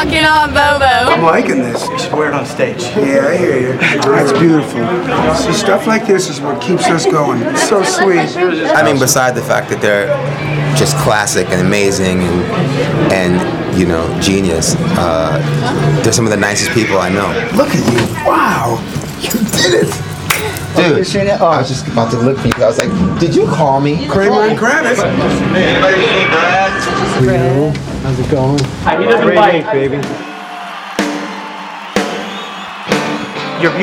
Dunking on Bobo. I'm liking this. You should wear it on stage. Yeah, I hear you. That's beautiful. See, stuff like this is what keeps us going. It's so sweet. I mean, beside the fact that they're just classic and amazing and you know, genius, they're some of the nicest people I know. Look at you. Wow. You did it. Dude, I was just about to look for you. I was like, did you call me? Kramer and Kravitz. How's it going? He doesn't bite, baby.